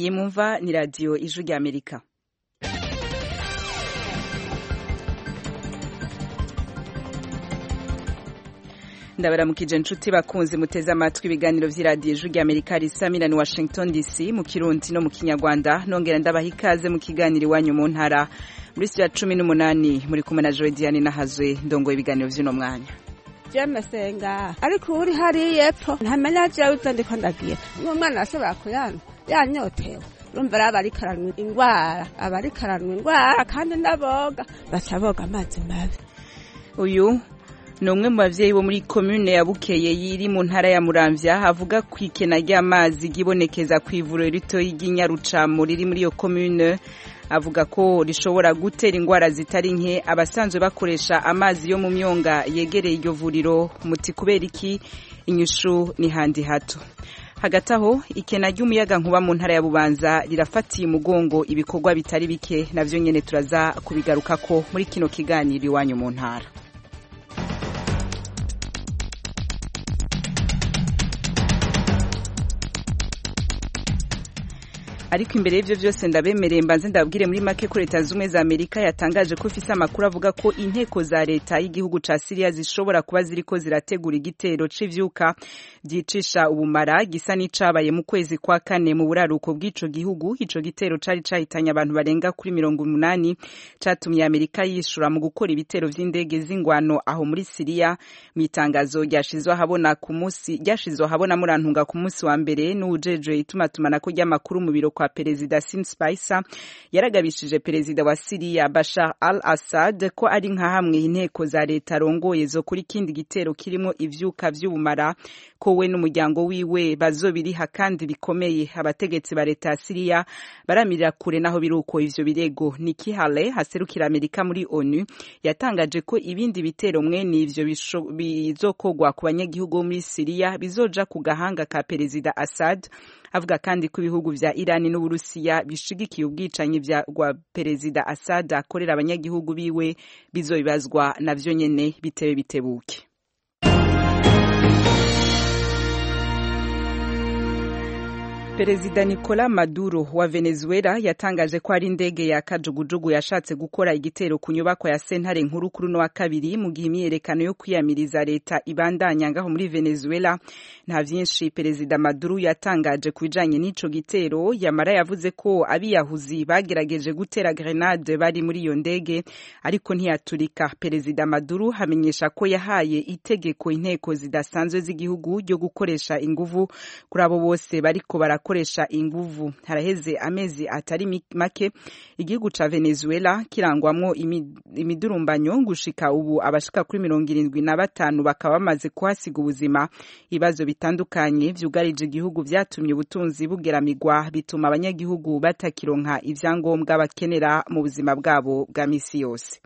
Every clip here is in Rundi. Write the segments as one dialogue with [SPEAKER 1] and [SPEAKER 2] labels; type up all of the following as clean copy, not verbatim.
[SPEAKER 1] iyi mumva ni radio Ijwi ry'Amerika. Ndabaramukije inshuti bakunzi muteze amatwi ibiganiro vy'iradiyo Ijwi ry'Amerika risamira ni Washington DC mu Kirundi no mu Kinyarwanda, nongera ndabaha ikaze mu kiganiro iwanyu mu ntara muri studio 18 muri kumwe na Joy Diane Nahazwe ndongoye ibiganiro vy'uno mwanya.
[SPEAKER 2] Jemesenga ariko uri hari yepfo ntamenya je uzo ndiko ndagiye umwana ashobora kuyana yanyotewe urumva abarikaranywa ingwara kandi ndaboga bacaboga amazi mabi.
[SPEAKER 1] Uyu ni umwe mu bavyeyi bo muri commune ya Bukeye yiri mu ntara ya Muramvya avuga kwikena ry'amazi gibonekeza kw'ivuriro ritoyi ry'Inyarucamo riri muri iyo commune. Avuga ko rishobora gutera ingwara zitari nke abasanzwe bakoresha amazi yo mu myonga yegereye iryo vuriro. Muti kubera iki? Inyishu ni handi hato. Hagati aho ikena ry'umuyaga nkuba mu ntara ya Bubanza rirafatiye umugongo ibikorwa bitari bike, navyo nyene turaza kubigarukako muri kino kiganiro iwanyu mu ntara. Ariko imbere y'ivyo vyose ndabemereye mbanze ndabwire muri make ko Leta Zumwe za Amerika yatangaje ko ifise amakuru avuga ko inteko za leta y'igihugu ca Syria zishobora kuba ziriko zirategura igitero c'ivyuka vyicisha ubumara gisa n'icabaye mu kwezi kwa kane mu buraruko bw'ico gihugu. Ico gitero cari cahitanye abantu barenga kuri 80, catumye Amerika yishura mu gukora ibitero vy'indege z'ingwano aho muri Syria. Mitangazo ryashizwe habona murantunga ku munsi wa mbere n'ujejwe itumatumanako ry'amakuru mu biro kwa Perezida Spicer yaragabishije Perezida wa Syria Bashar al-Assad ko ari nka hamwe inteko za leta rongoye zo kuri kindi gitero kirimo ivyuka vy'ubumara ko we n'umuryango wiwe bazobiriha kandi bikomeye. Abategetsi ba leta ya Syria baramirira kure naho biruko ivyo birego. Nikki Haley haserukira Amerika muri ONU yatangaje ko ibindi bitero mwene ivyo bizokogwa ku banyagihugu muri Syria bizoja ku gahanga ka Perezida Assad. Avuga kandi ko ibihugu vya Irani n'Uburusiya bishigikiye ubwicanyi bwa Perezida Assad akorera abanyagihugu biwe bizobibazwa navyo nyene bitewe bitebuke. Perezida Nicolas Maduro wa Venezuela yatangaje ko ari indege ya kajugujugu yashatse gukora igitero ku nyubako ya sentare nkuru kuri no wa kabiri mu gihe imyerekano yo kwiyamiriza leta ibandanya ngaho muri Venezuela. Nta vyinshi Perezida Maduro yatangaje kubijanye n'ico gitero, yamara yavuze ko abiyahuzi bagerageje gutera grenade bari muri iyo ndege ariko ntiyaturika. Perezida Maduro hamenyesha ko yahaye itegeko inteko zidasanzwe z'igihugu ryo gukoresha inguvu kuri abo bose bariko koresha inguvu. Haraheze amezi atari make igihugu ca Venezuela kirangwamwo imidurumbanyo gushika ubu abashika kuri 75 bakaba bamaze kuhasiga ubuzima. Ibibazo bitandukanye vyugarije igihugu vyatumye ubutunzi bugeramigwa bituma abanyagihugu batakironka ivyangombwa bakenera mu buzima bwabo bwa misi yose.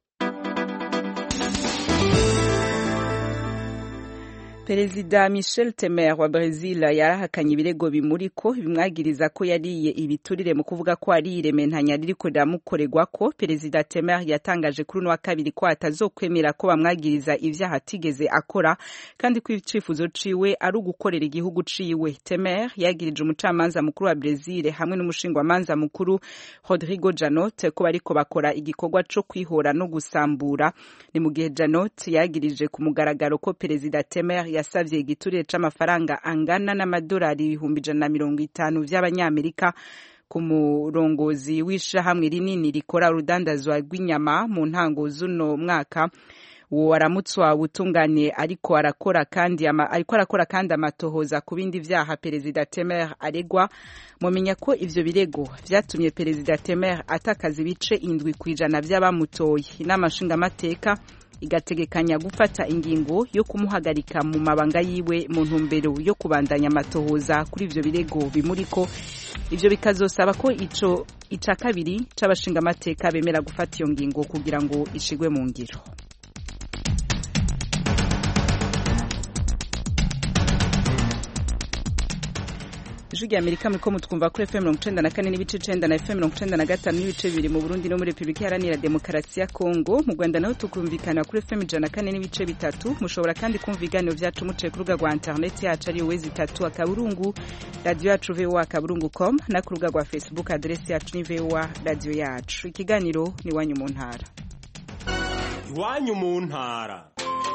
[SPEAKER 1] Perezida Michel Temer wa Brazil yarahakanye ibirego bimuriko bimwagiriza ko yariye ibiturire mu kuvuga ko ari irementanya ririko riramukorerwa ko. Perezida Temer yatangaje kuri wa kabiri ko atazokwemera ko bamwagiriza ivyaha atigeze akora kandi ko icifuzo ciwe ari ugukorera igihugu ciwe. Temer yagirije umucamanza mukuru wa Brazil hamwe n'umushingwamanza mukuru Rodrigo Janot ko bariko bakora igikorwa co kwihora no gusambura. Ni mu gihe Janot yagirije ku mugaragaro ko Perezida Temer yasavye igiturire c'amafaranga angana n'amadolari 150 vy'abanyamerika ku murongozi w'ishirahamwe rinini rikora urudandazwa rw'inyama mu ntango z'uno mwaka. Uwo aramutswa ubutungane ariko arakora kandi amatohoza ku bindi vyaha Perezida Temer aregwa. Mumenya ko ivyo birego vyatumye Perezida Temer atakaza ibice 7% vy'abamutoye. Inama nshingamateka igategekanya gufata ingingo yo kumuhagarika mu mabanga yiwe mu ntumbero yo kubandanya amatohoza kuri ivyo birego bimuriko. Ivyo bikazosaba ko ica kabiri c'abashinga amateka bemera gufata iyo ngingo kugira ngo ishigwe mu ngiro. ijwi rya Amerika muriko mutwumva kuri FM 94 n'ibice 9 na FM 95 n'ibice 2 mu Burundi no muri Republika Iharanira Demokarasi ya Kongo. Mu Rwanda naho tukumvikana kuri FM 104 n'ibice 3. Mushobora kandi kumva ibiganiro vyacu muciye ku rubuga rwa internet yacu ari wezi3 akaburungu radio yacu voa.com na ku rubuga rwa Facebook adresse yacu ni voa radio yacu. Ikiganiro ni wanyu mu ntara.
[SPEAKER 3] Iwanyu mu ntara.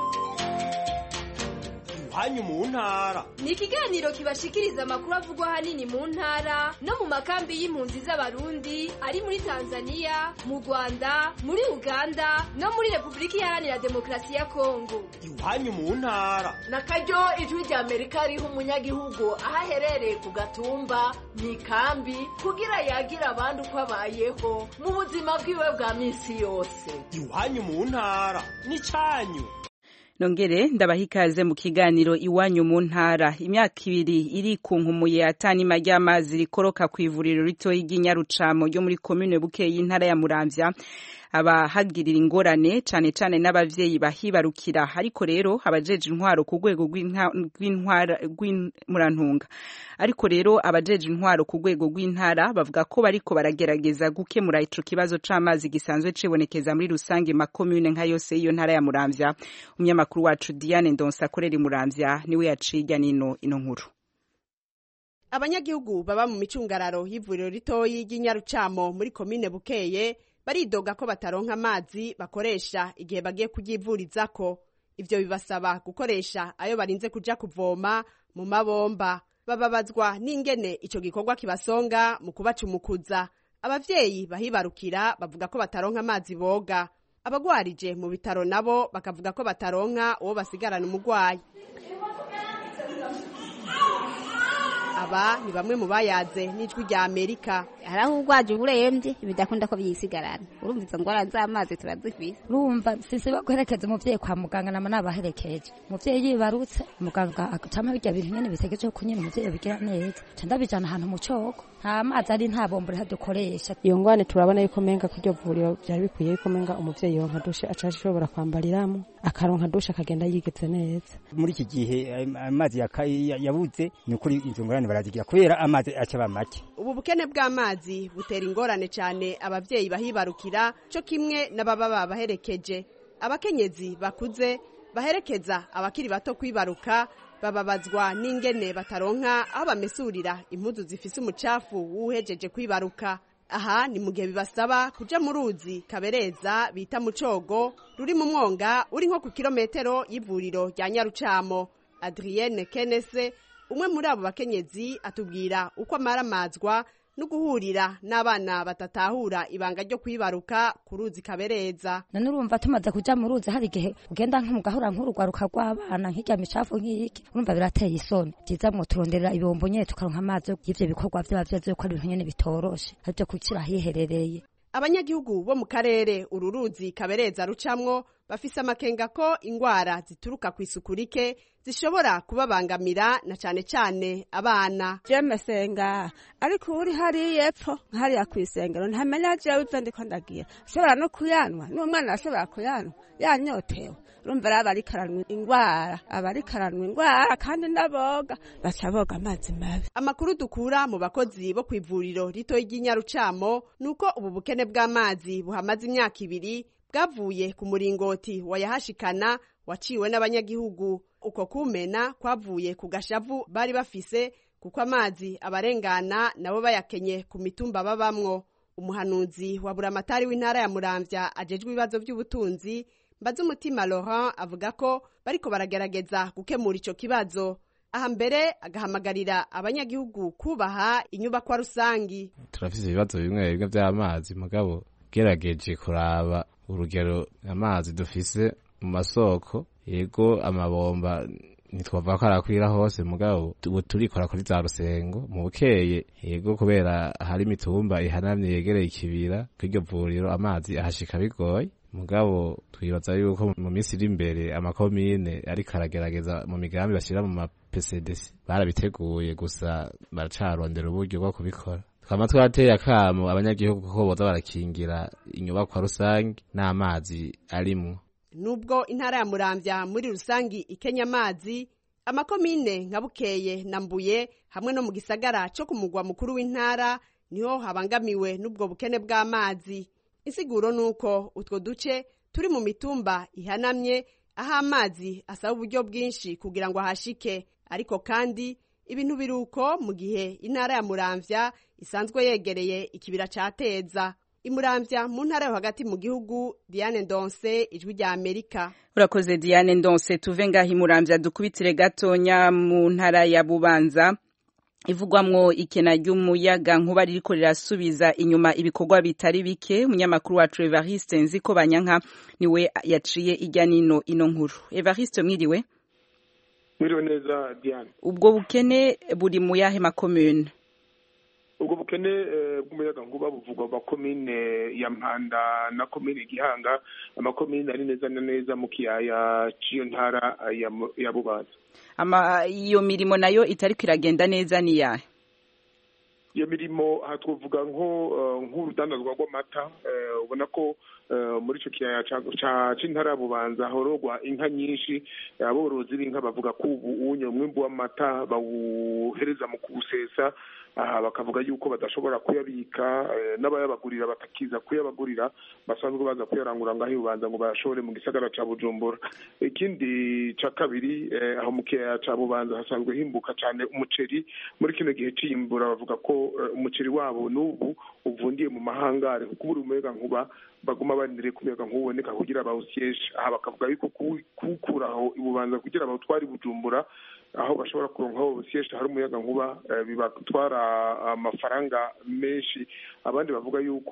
[SPEAKER 3] Iwanyu mu ntara
[SPEAKER 4] ni ikiganiro kibashikiriza amakuru avugwa hanini mu ntara no mu makambi y'impunzi z'abarundi ari muri Tanzania, mu Rwanda, muri Uganda no muri Republika Iharanira Demokarasi ya Kongo.
[SPEAKER 3] Iwanyu mu ntara
[SPEAKER 5] na karyo ijwi rya Amerika riha umunyagihugu ahaherereye ku gatumba mu ikambi kugira yagira abandi uko abayeho mu buzima bwiwe bwa minsi yose.
[SPEAKER 3] Iwanyu mu ntara ni cyanyu.
[SPEAKER 1] Nongere ndabahikaze mu kiganiro iwanyu mu ntara. Imyaka 2 iri ku nkumuye atani majyamazi rikoroka ku ivuriro rito y'Inyarucamo ryo muri commune Bukeye y'intara ya Muramvya abahagirira ingorane cane cane n'abavyeyi bahibarukira. Ariko rero abajeje intwaro ku rwego rw'Murantunga ariko rero abajeje intwaro ku rwego rw'intara bavuga ko bariko baragerageza gukemura ico kibazo c'amazi gisanzwe cibonekeza muri rusange ma commune nka yose iyo ntara ya Muramvya. Umunyamakuru wacu Diane Ndonsa akorera Muramvya niwe yaciga ino nkuru.
[SPEAKER 6] Abanyagihugu baba mu micungararo y'ivuriro ritoyi y'Inyarucamo muri commune Bukeye baridoga ko bataronka amazi bakoresha igihe bagiye kuyivurizako. Ivyo bibasaba gukoresha ayo barinze kuja kuvoma mu mabomba. Bababazwa n'ingene ico gikorwa kibasonga mu kubacumukuza. Abavyeyi bahibarukira bavuga ko bataronka amazi boga. Abagwarije mu bitaro nabo bakavuga ko bataronka uwo basigarana umugwayi. Aba ni bamwe mu bayaze n'ijwi rya Amerika.
[SPEAKER 7] Haraho ugwaje uremvye bidakunda ko byisigarana. Urumva izo ngwara z'amazi turazifise. Urumva sisi baguherekeza umuvyeyi kwa muganga nama nabaherekeje. Umuvyeyi yibarutse muganga akatama bijya bintu nyene bisegeje ko nyene umuvyeyi bigira neza. Candabijana ahantu mu coko. Nta mazi ari nta bombora dukoresha.
[SPEAKER 8] Iyo ngwane turabona yuko menga kuryo vuriro byari bikwiye yuko menga umuvyeyi yonka dushe acashobora kwambariramo akaronka dushe akagenda yigeze neza.
[SPEAKER 9] Muri iki gihe amazi yabuze ni ukuri izo ngorane barazigira kubera amazi acaba make.
[SPEAKER 6] Ubu bukene bw'amazi butera ingorane cyane abavyeyi bahibarukira cyo kimwe n'ababa babaherekeje. Abakenyezi bakuze baherekeza abakiri bato kwibaruka bababazwa n'ingene bataronka aho bamesurira impuzu zifise umucafu wuhejeje kwibaruka. Aha ni mu gihe bibasaba kuja mu ruzi Kabereza bita mu Cogo ruri mu mwonga uri nko ku kilometero y'ivuriro rya Nyarucamo. Adrienne Kenese umwe muri abo bakenyezi atubwira uko amaramazwa no guhurira n'abana batatahura ibanga ryo kwibaruka ku ruzi Kabereza.
[SPEAKER 7] None urumva tumaze kuja mu ruzi hari gihe ugenda nk'umugahura nk'urugwaruka rw'abana nk'ijya micafu nk'iki urumva birateye isoni. Byiza mu turonderera ibombo nyene tukaronka amazi y'ivyo bikorwa by'abavyeyi ko ari ibintu nyene bitoroshe ariko kukira hiherereye.
[SPEAKER 6] Abanyagihugu bo mu karere uru ruzi Kabereza rucamwo bafise amakenga ko ingwara zituruka ku isuku rike zishobora kubabangamira na cane cane abana.
[SPEAKER 2] Jemesenga ariko uri hari yepfo hari yakwisengero ntamenya je uza ndiko ndagira shobora no kuyanwa n'umwana ashobora kuyanwa yanyotewe. Urumva abari karanwa ingwara kandi ndaboga baca boga amazi mabi.
[SPEAKER 6] Amakuru dukura mu bakozi bo kwivuriro rito y'Inyarucamo nuko ubu bukene bw'amazi buhamaze imyaka 2 bwavuye ku muringoti wayahashikana waciwe n'abanyagihugu. Uko kumena kwavuye ku gashavu bari bafise kuko amazi abarengana nabo bayakenye ku mitumba babamwo. Umuhanuzi wa buramatari w'intara ya Muramvya ajejwe ibibazo by'ubutunzi Mbazumutima Laurent avuga ko bariko baragerageza gukemura ico kibazo. Aha mbere agahamagarira abanyagihugu kubaha inyubakwa rusangi.
[SPEAKER 10] Turafise ibibazo bimwe by'amazi mugabo gerageje kuraba urugero amazi dufise mu masoko yego amabomba nitwavuga ko arakwira hose mugabo turikora kuri za Rusengo mu Bukeye yego kubera hari imitumba ihanamye yegereye ikibira kw'iryo vuriro amazi ahashika bigoye mugabo twibaza yuko mu minsi iri imbere amakomine ariko aragerageza mu migambi bashira mu PCDC barabiteguye gusa baracarondera uburyo bwo kubikora. Twama twateye akamo abanyagihugu ko boza barakingira inyubakwa rusangi n'amazi arimwo.
[SPEAKER 6] Nubwo intara ya Muramvya muri rusangi ikenya amazi amakomine nka Bukeye na Mbuye hamwe no mu gisagara cyo ku mugwa mukuru w'intara niho habangamiwe n'ubwo bukene bw'amazi. Insiguro nuko utwo duce turi mu mitumba ihanamye aho amazi asaba uburyo bwinshi kugira ngo ahashike, ariko kandi ibintu biruko mu gihe intara ya Muramvya isanzwe yegereye ikibira ca Teza. Imuramvya mu ntara yo hagati mu gihugu. Diane Ndonse, Ijwi rya Amerika.
[SPEAKER 1] Urakoze Diane Ndonse. Tuve ngaho Imuramvya dukubitire gatonya mu ntara ya Bubanza ivugwamwo ikena ry'umuyaga nkuba ririko rirasubiza inyuma ibikorwa bitari bike. Umunyamakuru wacu Evariste Nzikobanyanka niwe yaciye ijya nino ino nkuru. Evariste, mwiriwe?
[SPEAKER 11] Mwiriwe neza Diane.
[SPEAKER 1] Ubwo bukene buri mu yahe makomune?
[SPEAKER 11] Ubwo bukene bw'umuyaga nkuba buvugwa makomine ya Mpanda na komine Gihanga, amakomine ari neza na neza mu kiyaya c'iyo ntara ya Bubanza.
[SPEAKER 1] Iyo mirimo nayo itariko iragenda neza ni yahe?
[SPEAKER 11] Iyo mirimo hatwovuga nk'urudandazwa rw'amata. Ubona ko muri ico kiyaya c'intara ya Bubanza hororwa inka nyinshi. Aborozi b'inka bavuga ko ubu umwimbu w'amata bawuhereza mu kuwusesa, bakavuga yuko badashobora kuyabika, n'abayabagurira batakiza kuyabagurira, basanzwe baza kuyarangura ngaho Bubanza ngo bashore mu gisagara ca Bujumbura. Ikindi ca kabiri, aho mu kiyaya ca Bubanza hasanzwe himbuka cyane umuceri. Muri kino gihe c'iyimbura bavuga ko umuceri wabo n'ubu uvundiye mu mahangare kuko buri umuyaga nkuba baguma bandire kumyaga nkuboneka kugira bawusyeshe. Aha bakavuga yuko kukuraho Bubanza kugira bawutware Bujumbura aho bashobora kuronka aho busyeshe hari umuyaga nkuba bibatwara amafaranga menshi. Abandi bavuga yuko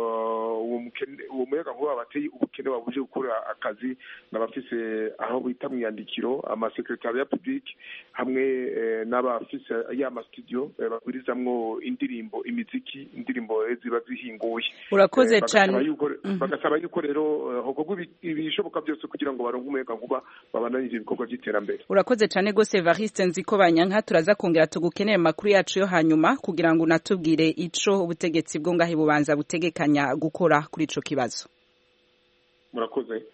[SPEAKER 11] uwo muyaga nkuba bateye ubukene babuje gukora akazi n'abafise aho bita mu yandikiro amasekretariat public hamwe n'abafise ya studio bagurizamwo indirimbo imiziki indirimbo ziba zihinguye.
[SPEAKER 1] Urakoze cyane.
[SPEAKER 11] Bagasaba yuko rero hokorwa ibishoboka byose kugira ngo baronke umuyaga nkuba babananize ibikorwa by'iterambere.
[SPEAKER 1] Urakoze cyane gose Evariste Nzikobanyanka. Turaza kongera tugukeneye makuru yacu yo hanyuma kugira ngo natubwire ico ubutegetsi bwo ngahe Bubanza butegekanya gukora kuri ico kibazo.
[SPEAKER 11] Murakoze.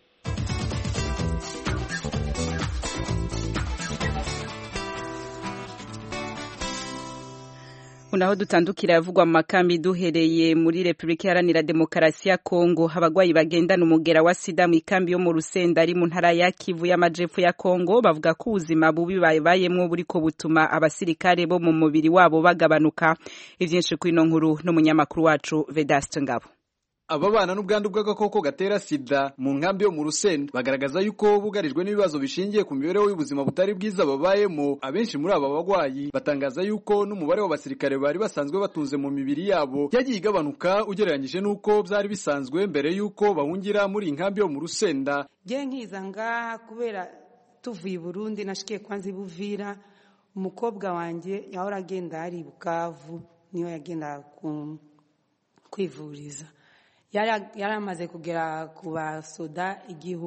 [SPEAKER 1] Unaho dutandukira yavugwa mu makambi duhereye muri Republika Iharanira Demokarasi ya Kongo. Abagwayi bagendana umugera wa sida mu ikambi yo mu Rusenda ari mu ntara ya Kivu y'Amajepfo ya Kongo bavuga ko ubuzima bubi bayemwo buriko butuma abasirikare bo mu mubiri wabo bagabanuka. Ivyinshi kwino nkuru n'umunyamakuru wacu Vedaste Ngabo.
[SPEAKER 12] Ababana n'ubwandu bw'agakoko gatera sida mu nkambi yo mu Rusenda bagaragaza yuko bugarijwe n'ibibazo bishingiye ku mibereho y'ubuzima butari bwiza babayemo. Abenshi muri aba bagwayi batangaza yuko n'umubare w'abasirikare bari basanzwe batunze mu mibiri yabo yagiye igabanuka ugereranyije n'uko byari bisanzwe mbere yuko bahungira muri inkambi yo mu Rusenda.
[SPEAKER 13] Je nkiza ngaha kubera tuvuye i Burundi nashikiye kwanza Buvira, umukobwa wanje yahora agenda ari Bukavu niyo yagenda kwivuriza. Yaramaze kugera ku basoda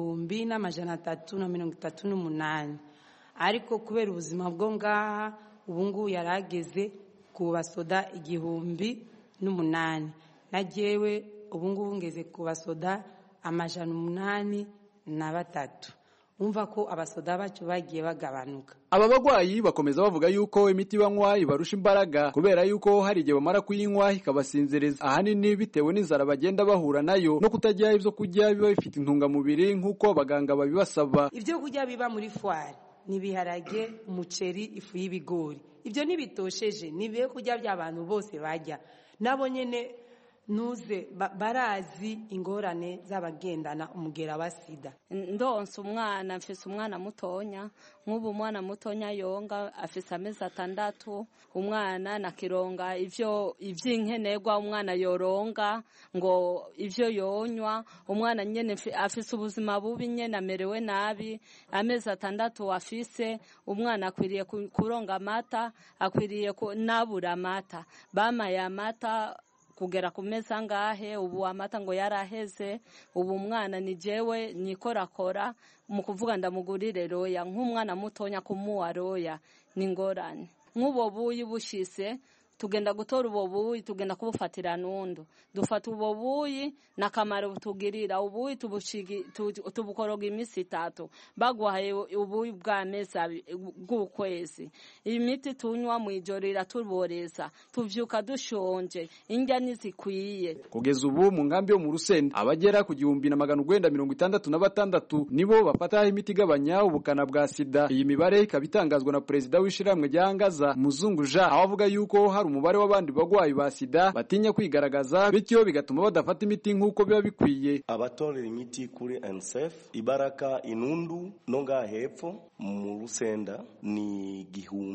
[SPEAKER 13] 1338, ariko kubera ubuzima bwo ngaha ubungu yarageze ku basoda 1008. Najewe ubungu ngeze ku basoda 803. Umva ko abasoda bacu bagiye bagabanuka.
[SPEAKER 12] Aba bagwayi bakomeza bavuga yuko imiti banywa ibarusha imbaraga kubera yuko hari igihe bamara kuyinywa ikabasinzereza, ahanini bitewe n'inzara bagenda bahura nayo no kutajya ivyo kurya biba bifite intungamubiri nk'uko abaganga babibasaba.
[SPEAKER 13] Ivyo kurya biba muri foire ni biharage, umuceri, ifu y'ibigori. Ivyo nibitosheje nibiye kurya by'abantu bose bajya. Nabo nyene nuze barazi ingorane z'abagendana umugera wa sida.
[SPEAKER 14] Ndonse umwana, mfise umwana mutonya, nk'ubu umwana mutonya yonga afise amezi 6, umwana nakironga ivy'inkenerwa umwana yoronga ngo ivyo yonywa. Umwana nyene afise ubuzima bubi nyene amerewe nabi, amezi 6 afise. Umwana akwiriye kuronga amata, akwiriye nabura amata, bamaye amata kugera ku meza ngahe. Ubu amata ngo yaraheze. Ubu umwana ni jewe nikorakora mu kuvuga ndamugurire roya, nk'umwana mutonya kumuwa roya ni ngorane. Nk'ubo buyi bushise tugenda gutora ubwo buyi tugenda kubufatira nundu dufata ubwo buyi nakamaro tugirira ubuyi tubukoroga iminsi 3 bagwaye ubuyi bw'ameza bw'ukwezi imiti tunywa mu ijoro iratuboreza tuvyuka dushonje indya nizikwiye.
[SPEAKER 12] Kugeza ubu mu nkambi yo mu Rusenda abagera ku 1966 nibo bafata imiti igabanya ubukana bwa sida. Iyi mibare ikaba itangazwa na perezida w'ishiramwe ryangaza Muzungu Jean aho avuga yuko hari umubare w'abandi bagwayi ba sida batinya kwigaragaza bityo bigatuma badafata imiti nk'uko biba bikwiye.
[SPEAKER 15] Abatorera imiti kuri NSF Ibaraka Inundu nonga hepfo mu Rusenda ni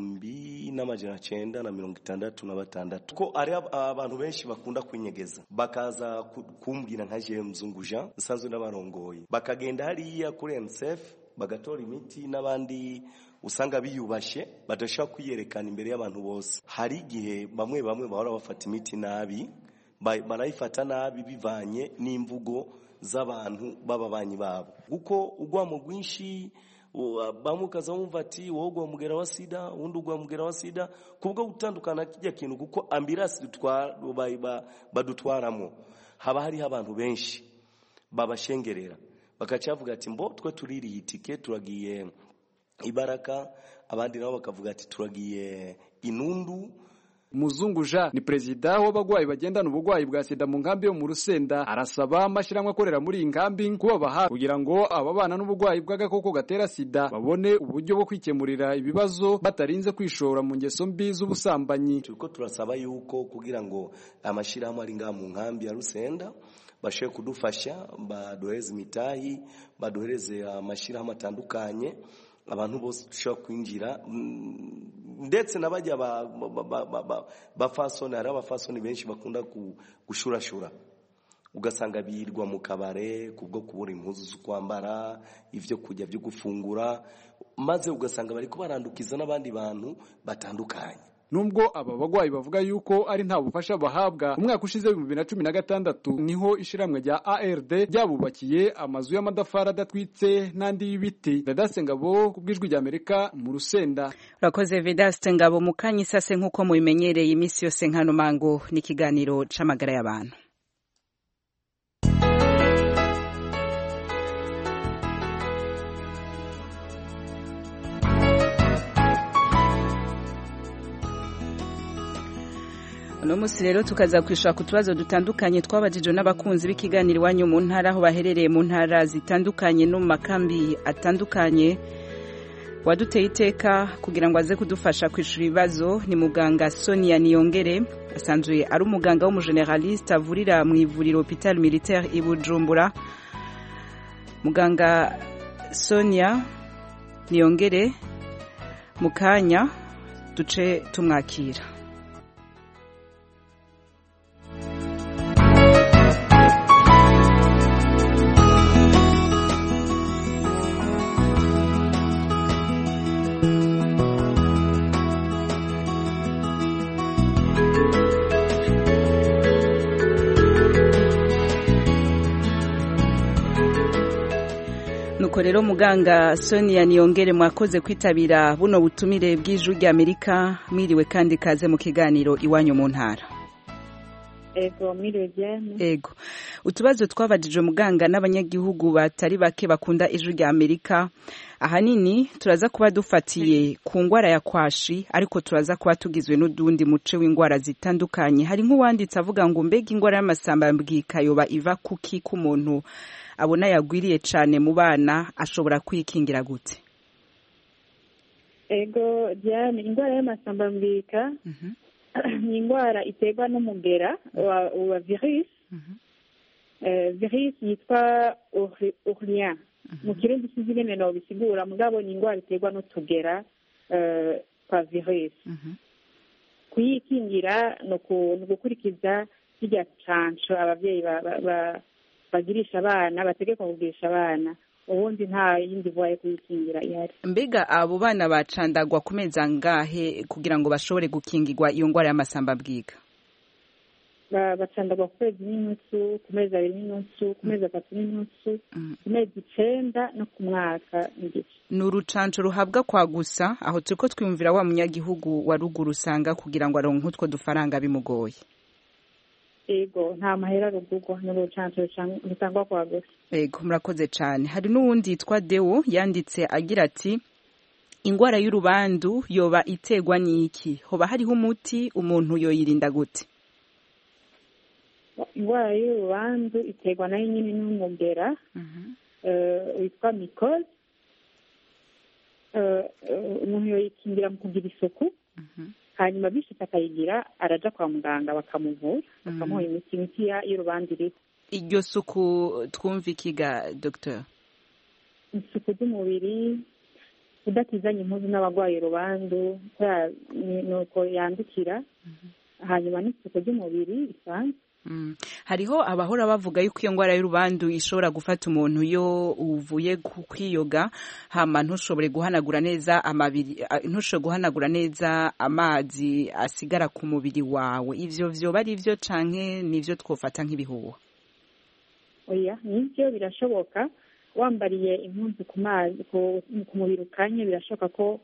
[SPEAKER 15] 1966 ko ari abantu benshi bakunda kwinyegeza bakaza kumbwira nka je Muzungu Jean nsanzwe n'abarongoye bakagenda hariya kuri NSF bagatora imiti n'abandi usanga biyubashe badashaka kwiyerekana imbere y'abantu bose. Hari igihe bamwe bahora bafata imiti nabi barayifata nabi bivanye n'imvugo z'abantu bababanyi babo kuko ugwa mu gwinshi bamukaza wumva ati wowe mugera wa sida undi ugwa mugera wa sida kubwo gutandukana kijya kintu kuko ambulance badutwaramo haba hari abantu benshi babashengerera bakacavuga ati mbo twe turiri itike turagiye Ibaraka abandi nabo bakavuga ati turagiye Inundu.
[SPEAKER 12] Muzungu Jean ni perezida w'abagwayi bagendana ubugwayi bwa sida mu nkambi yo mu Rusenda arasaba amashiramwe akorera muri inkambi kubabaha kugira ngo ababana n'ubugwayi bw'agakoko gatera sida babone uburyo bwo kwikemurira ibibazo batarinze kwishora mu ngeso mbi z'ubusambanyi.
[SPEAKER 15] Turiko turasaba yuko kugira ngo amashiramwe ari nga mu nkambi ya Rusenda bashe kudufasha baduhereze imitahi baduhereze amashirahamwe atandukanye abantu bose dushobora kwinjira ndetse nabajya bafasoni hari abafasoni benshi bakunda gushurashura ugasanga birwa mu kabare kubwo kubura impuzu zo kwambara ivyo kujya byo gufungura maze ugasanga bari kubarandukiza n'abandi bantu batandukanye.
[SPEAKER 12] Nubwo aba bagwayi bavuga yuko ari nta bufasha bahabwa umwaka ushize 2016 niho ishiramwe rya ARD ryabubakiye amazu y'amadafari adatwitse n'andi y'ibiti. Vedaste Ngabo kubwijwi rya Amerika mu Rusenda.
[SPEAKER 1] Urakoze Vedaste Ngabo mukanyisase nkuko mubimenyereye imisi yose nkano mango ni kiganiro c'amagara y'abantu. No musi rero tukaza kwishura ku tubazo dutandukanye twabajije n'abakunzi b'ikiganiro wanyu mu ntara aho baherereye mu ntara zitandukanye no mu makambi atandukanye. Waduteye iteka kugira ngo aze kudufasha kwishura ibibazo ni muganga Sonia Niyongere asanzwe ari umuganga w'umugeneraliste avurira mu ivuriro Hôpital Militaire i Bujumbura. Muganga Sonia Niyongere mukanya duce tumwakira. Nuko rero muganga Sonia Niyongere mwakoze kwitabira buno butumire bw'ijwi rya Amerika mwiriwe kandi kaze mu kiganiro iwanyu mu ntara.
[SPEAKER 16] Ego mwiriwe cyane.
[SPEAKER 1] Ego. Utubazo twabajije muganga n'abanyagihugu batari bake bakunda ijwi rya Amerika ahanini turaza kuba dufatiye ku ngwara ya kwashi ariko turaza kuba tugizwe n'udundi muce w'ingwara zitandukanye. Hari nk'uwanditse avuga ngo mbega ingwara y'amasamba mbwika yoba iva kuki ku muntu abona yagwiriye cyane mu bana ashobora kwikingira gute?
[SPEAKER 16] Ego Diane, ingwara y'amasamba mbwika ni ingwara iterwa n'umugera wa virus. Virus yitwa Ourien. Mu kirundi sinzi ingene no bisigura mugabo ni ingwara iterwa n'utugera kwa virus. Kuyikingira no gukurikiza kirya canco abavyeyi bagirisha abana bategeka kugirisha abana ubundi nta yindi voye kuyikingira ihari.
[SPEAKER 1] Mbega abo bana bacandagwa kumeza ngahe kugira ngo bashobore gukingirwa iyo ngwara y'amasamba bwiga?
[SPEAKER 16] bacandagwa ku kwezi n'inusu, ku mezi 2 n'inusu, ku mezi 3 n'inusu, ku mezi 9 no ku mwaka n'igice.
[SPEAKER 1] Ni urucanco ruhabwa kwa gusa, aho turiko twiyumvira wa munyagihugu wa ruguru usanga kugira ngo aronke utwo dufaranga bimugoye.
[SPEAKER 16] Ego nta mahera rugurwa, ni urucanco rutangwa kwa gusa.
[SPEAKER 1] Ego murakoze cyane. Hari n'uwundi yitwa Deo yanditse agira ati ingwara y'urubandu yoba itegwa n'iki? Hoba hariho umuti umuntu yoyirinda gute?
[SPEAKER 16] Ingwara y'urubandu iterwa nayo nyine n'umugera witwa mycose. Umuntu yoyikingira mu kugira isuku, hanyuma bishitse akayigira araja kwa muganga bakamuvura, bakamuha imiti y'urubandu iriho.
[SPEAKER 1] Iryo suku twumva ikiga Dr.
[SPEAKER 16] Isuku ry'umubiri, kudatizanya impuzu n'abagwaye urubandu nuko yandukira, hanyuma n'isuku ry'umubiri isanzwe.
[SPEAKER 1] Hariho abahora bavuga yuko iyo ngwara y'urubandu ishobora gufata umuntu yo uvuye kwiyoga hama ntushobore guhanagura neza guhanagura neza amazi asigara ku mubiri wawe. Ivyo vyoba ari vyo canke nivyo twofata nk'ibihuha?
[SPEAKER 16] Oya, nivyo birashoboka. Wambariye impuzu ku mazi ku mubiri ukanye birashoboka ko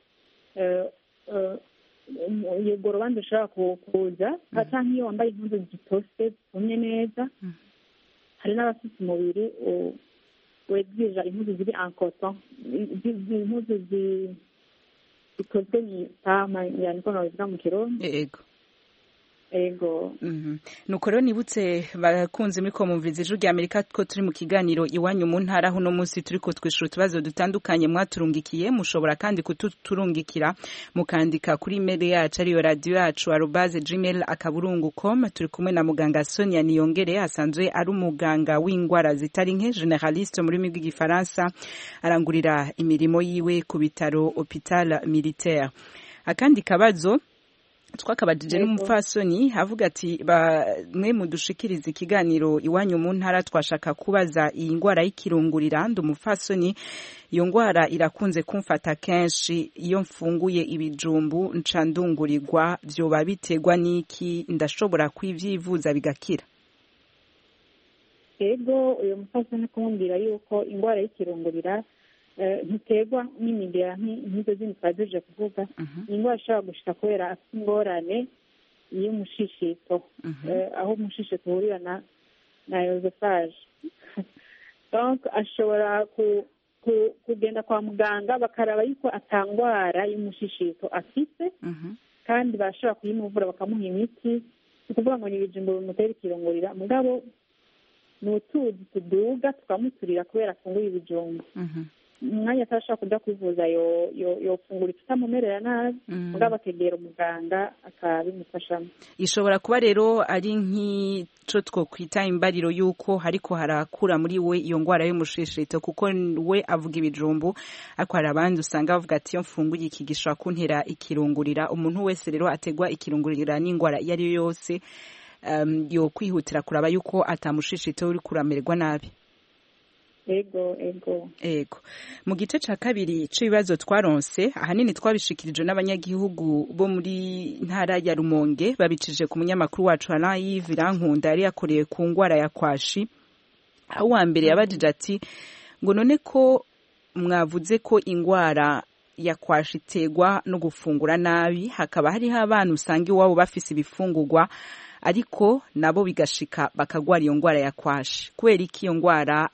[SPEAKER 16] urwo rubandu rushobora kuza, canke iyo wambaye impuzu zitose zumye neza. Hari n'abafite umubiri wegwija impuzu ziri en coton, impuzu zikozwe mw'ipama, niko nobivuga mu Kirundi. Ego.
[SPEAKER 1] Nuko rero nibutse bakunze muri ko mumviza ijwi rya Amerika ko turi mu kiganiro iwanyu mu ntara, aho no munsi turi ko twishura utubazo dutandukanye mwaturungikiye. Mushobora kandi kuturungikira mukandika kuri email yacu ariyo radio yacu @gmail.com. Turi kumwe na muganga Sonia Niyongere, asanzwe ari umuganga w'ingwara zitari nke, generaliste muri rurimi rw'igifaransa, arangurira imirimo yiwe ku bitaro Hôpital Militaire. Akandi kabazo twakabajije n'umupfasoni havuga ati mwe mudushikiriza ikiganiro iwanyu mu ntara, twashaka kubaza iyi ngwara y'ikirungurira. Umupfasoni, iyo ngwara irakunze kumfata kenshi, iyo mfunguye ibijumbu nca ndungurirwa, vyoba biterwa n'iki? Ndashobora kwivyivuza bigakira?
[SPEAKER 16] Ego uyo mupfasoni kumbwira yuko ingwara y'ikirungurira ntiterwa n'imigera nk'izo zindi twazije kuvuga. Ingwara ishobora gushika kubera afite ingorane y'umushishito, aho umushishito uhurira na yozefaje. Donc ashobora kugenda kwa muganga bakaraba yuko atangwara y'umushishito afite, kandi bashobora kuyimuvura bakamuha imiti. Ni ukuvuga ngo ni ibijumbo bimutera ikirungurira, mugabo ni utuzi tuduga tukamuturira kubera afunguye ibijumbo. Umwanya atashaka kuja kwivuza yofungura ikitamumerera nabi, mugabo akegera umuganga akabimufashamo.
[SPEAKER 1] Ishobora kuba rero ari nk'ico twokwita imbariro yuko hariko harakura muri we iyo ngwara y'umushishito, kuko we avuga ibijumbu, ariko hari abandi usanga bavuga ati iyo mfunguye iki gishobora kuntera ikirungurira. Umuntu wese rero ategwa ikirungurira n'ingwara iyo ari yo yose yo kwihutira kuraba yuko atamushishito uri kuramererwa nabi.
[SPEAKER 16] Ego.
[SPEAKER 1] Mu gice ca kabiri c'ibibazo twaronse, ahanini twabishikirije n'abanyagihugu bo muri ntara ya Rumonge, babicije ku munyamakuru wacu Alain Yves Rankunda yari yakoreye ku ngwara ya kwashi. Aho wa mbere yabajije ati ngo none ko mwavuze ko ingwara ya kwashi iterwa no gufungura nabi, hakaba hariho abana usanga iwabo bafise ibifungurwa ariko nabo bigashika bakagwara iyo ngwara ya kwashi. Kubera iki iyo ngwara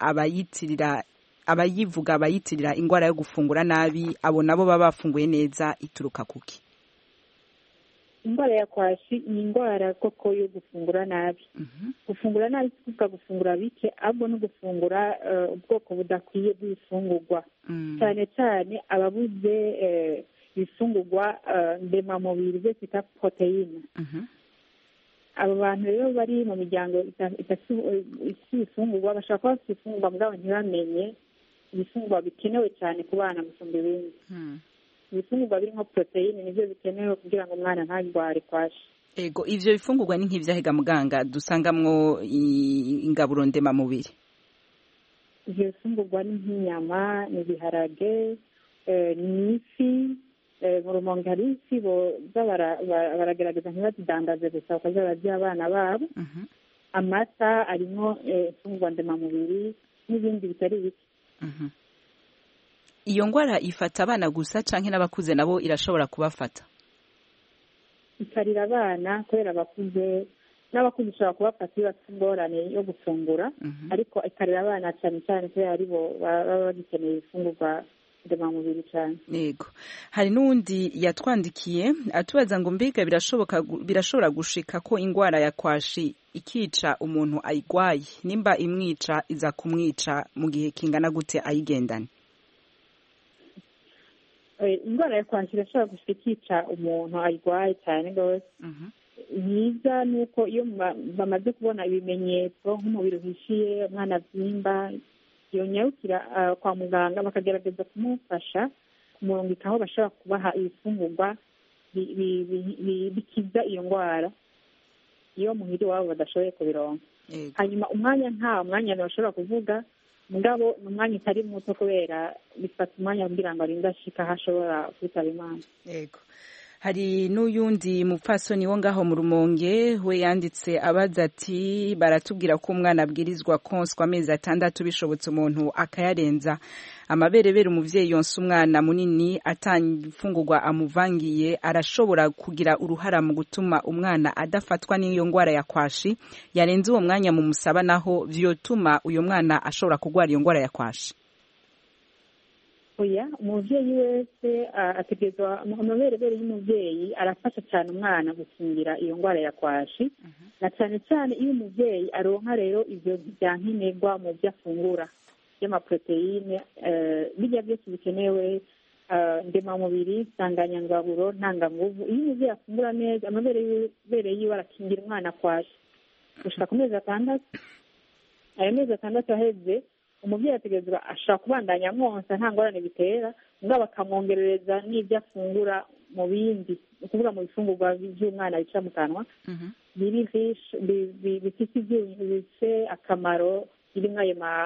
[SPEAKER 1] abayitirira ingwara yo gufungura nabi, abo nabo baba bafunguye neza, ituruka kuki?
[SPEAKER 16] Ingwara ya kwashi ni ingwara koko yo gufungura nabi. Gufungura nabi si kuvuga gufungura bike, ahubwo no gufungura ubwoko budakwiye bw'ibifungurwa, cyane cyane ababuze ibifungurwa ndemamubiri byo twita poroteyine. Abo bantu rero bari mu miryango ifite ibifungurwa bashobora kuba bafite ibifungurwa mugabo ntibamenye ibifungurwa bikenewe cyane ku bana gusumba ibindi. Ibifungurwa birimo poroteyine nivyo bikenewe kugira ngo umwana ntarware kwashi.
[SPEAKER 1] Ego, ivyo bifungurwa ni nk'ivyahiga muganga dusangamwo ingaburo ndemamubiri?
[SPEAKER 16] Ivyo bifungurwa ni nk'inyama, ni ibiharage, ni ifi, mu Rumonge hari isi boza baragerageza ntibazidandaze gusa bakaza bararya abana babo. Amata arimo imfungurwa ndemamubiri n'ibindi bitari bike.
[SPEAKER 1] Iyo ngwara ifata abana gusa canke n'abakuze nabo irashobora kubafata?
[SPEAKER 16] Ikarira abana kubera abakuze n'abakuze ishobora kubafata iyo bafite ingorane yo gufungura, ariko ikarira abana cyane cyane kubera aribo baba bagikeneye ifungurwa ndemamubiri cyane.
[SPEAKER 1] Yego, hari n'uwundi yatwandikiye atubaza ngo mbega birashobora gushika ko ingwara ya kwashi ikica umuntu ayigwaye, nimba imwica iza kumwica mu gihe kingana gute ayigendana?
[SPEAKER 16] Ingwara ya kwashi irashobora gushika ikica umuntu ayigwaye cyane rwose. Yiza nuko iyo bamaze kubona ibimenyetso nk'umubiri uhishiye, umwana avyimba, yonyarukira kwa muganga bakagerageza kumufasha kumurungika aho bashobora kubaha ibifungurwa bikiza iyo ngwara iyo muhiri wabo badashoboye kubironka. Hanyuma nta mwanya ntibashobora kuvuga, mugabo ni umwanya utari muto kubera bifata umwanya kugira ngo arinde ashika aho ashobora kwitaba Imana.
[SPEAKER 1] Yego, hari n'uyundi mupfasoni wo ngaho mu Rumonge we yanditse abaza ati baratubwira ko umwana abwirizwa konswa amezi 6 bishobotse umuntu akayarenza amaberebere umuvyeyi yonsa umwana munini atangifungurwa amuvangiye arashobora kugira uruhara mu gutuma umwana adafatwa n'iyo ngwara ya kwashi yarenze uwo mwanya mu musaba naho vyotuma uyo mwana ashobora kugwara iyo ngwara ya kwashi.
[SPEAKER 16] Oya, umuvyeyi wese ategerezwa amaberebere y'umuvyeyi arafasha cyane umwana gukingira iyo ngwara ya kwashi, na cyane cyane iyo umuvyeyi aronka rero ivyo byankenerwa mu byo afungura by'amaproteine, bijya byose bikenewe, ndemamubiri, nsanganyangaburo, ntanganguvu. Iyo umuvyeyi afungura neza amaberebere yiwe arakingira umwana kwashi gushika ku mezi 6. Ayo mezi 6 aheze umuvyeyi ategerezwa ashaka kubandanya mwonsa nta ngorane bitera, mugabo bakamwongerereza n'ibyo afungura mu bindi, ukuvuga mu bifungurwa by'umwana bica mu kanwa biri bifite bifite akamaro, birimwo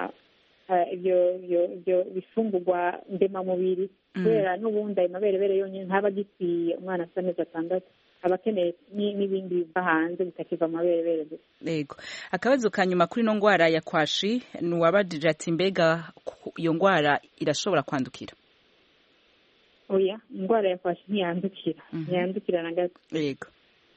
[SPEAKER 16] ibyo bifungurwa ndemamubiri, kubera n'ubundi ayo maberebere yonyine ntaba agikwiye umwana afite amezi 6, abakeneye n'ibindi biva hanze bitakiva amaberebere gusa.
[SPEAKER 1] Yego, akabazo kanyuma kuri no ngwara ya kwashi nuwabadije ati mbega iyo ngwara irashobora kwandukira?
[SPEAKER 16] Oya, ingwara ya kwashi ntiyandukira na gato.
[SPEAKER 1] Yego.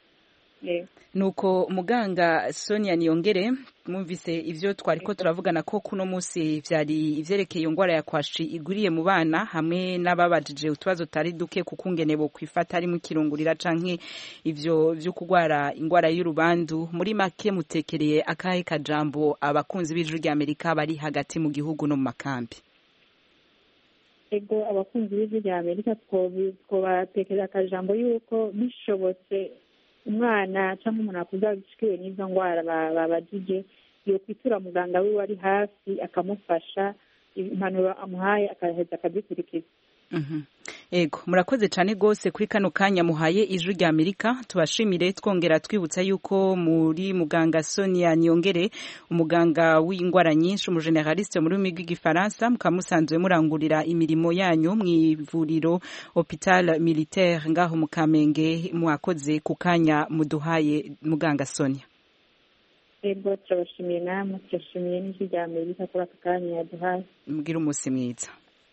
[SPEAKER 1] Nuko muganga Sonia Niyongere, mwumvise ivyo twariko turavugana ko kuno munsi vyari ivyerekeye iyo ngwara ya kwashi iguriye mu bana hamwe n'ababajije utubazo tari duke kukungene bo kwifata ari mu kirungurira canke ivyo vyo kugwara ingwara y'urubandu. Muri make mutekereye akahe kajambo abakunzi b'Ijwi rya Amerika bari hagati mu gihugu no mu makambi?
[SPEAKER 16] Ego, abakunzi b'Ijwi rya Amerika twobatekereza akajambo yuko bishobotse umwana cyangwa umuntu akuze ashikiwe n'izo ngwara babajije yokwitura muganga wiwe ari hafi akamufasha, impanuro amuhaye akaheza akazikurikiza.
[SPEAKER 1] Ego, murakoze cyane gose kuri kano kanya muhaye Ijwi rya Amerika. Tubashimire twongera twibutsa yuko muri muganga Sonia Niyongere, umuganga w'ingwara nyinshi, mu generaliste mu rurimi rw'igifaransa, mukamusanzwe murangurira imirimo yanyu mu ivuriro Hôpital Militaire ngaho mu Kamenge. Mwakoze ku kanya muduhaye muganga Sonia.
[SPEAKER 16] Ego, turabashimiye namwe, turashimiye n'Ijwi rya Amerika kuri aka kanya yaduhaye.
[SPEAKER 1] Mugira umunsi mwiza.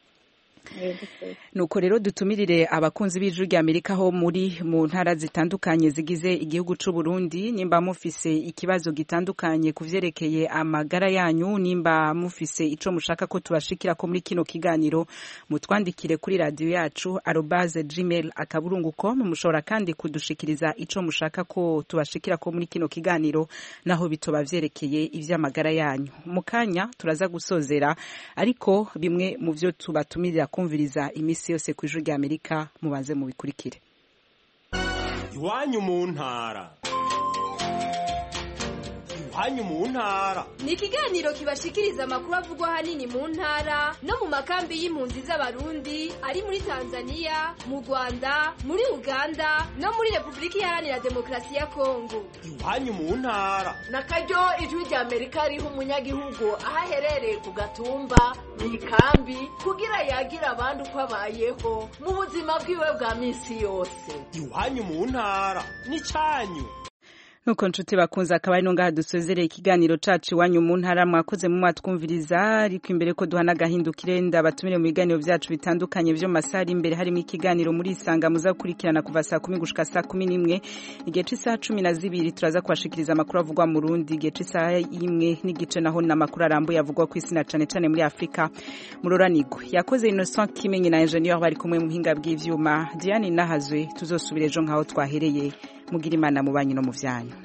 [SPEAKER 1] Nuko rero dutumirire abakunzi b'Ijwi rya Amerika ho muri mu ntara zitandukanye zigize igihugu c'u Burundi, nimba mufise ikibazo gitandukanye kuvyerekeye amagara yanyu, nimba mufise ico mushaka ko tubashikira ko muri kino kiganiro, mutwandikire kuri radio yacu @gmail.com. Mushobora kandi kudushikiriza ico mushaka ko tubashikira ko muri kino kiganiro naho bitoba vyerekeye ivy'amagara yanyu. Mukanya turaza gusozera, ariko bimwe mu vyo tubatumirira kumviriza imisi yose ku Ijwi rya Amerika mubanze mu bikurikire.
[SPEAKER 3] Iwanyu mu ntara. iwanyu mu ntara
[SPEAKER 4] ni ikiganiro kibashikiriza amakuru avugwa ahanini mu ntara no mu makambi y'impunzi z'abarundi ari muri Tanzania, mu Rwanda, muri Uganda no muri Repubulika Iharanira Demokarasi ya Kongo.
[SPEAKER 3] iwanyu mu ntara
[SPEAKER 5] nakaryo ijwi rya Amerika riha umunyagihugu aho aherereye ku gatumba mu ikambi kugira yagira abandi uko abayeho mu buzima bwiwe bwa minsi yose.
[SPEAKER 3] iwanyu mu ntara n'icyanyu.
[SPEAKER 1] Nuko nshuti bakunze akaba ari ngaha dusozereye ikiganiro cacu iwanyu mu ntara mwakoze mu mwatwumviriza ariko imbere ko duhana gahindukire ndabatumire mu biganiro byacu bitandukanye byo masari imbere harimo ikiganiro muri isanga muzakurikirana kuva saa 10 gushika saa 11 igihe cy'isaha 12 turaza kubashikiriza amakuru avugwa mu Burundi igihe cy'isaha 1 n'igice naho n'amakuru arambuye avugwa ku isi na cane cane muri Afrika muroranirwa yakoze Innocent Kimenyi na Engineer bari kumwe mu hinga bw'ivyuma Diane Nahazwe tuzosubira ejo nkaho twahereye mugira imana mu banyu no mu vyanyu.